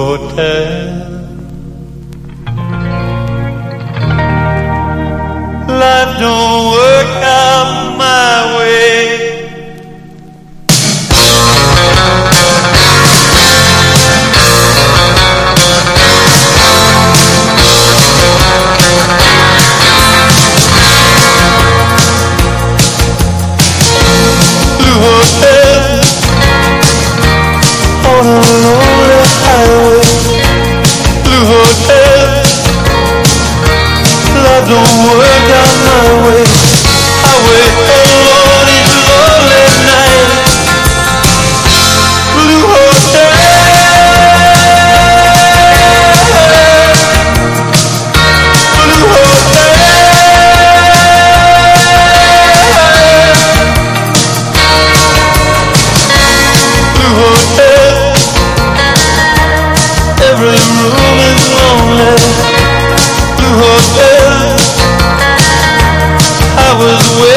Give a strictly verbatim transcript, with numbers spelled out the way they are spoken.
hotel. Life don't work out my way. Blue hotel on a lonely highway. Blue hotel, life don't work out my way. I wait alone each lonely night. Blue hotel, blue hotel, blue hotel. Every room is lonely. Blue hotel, I was waiting.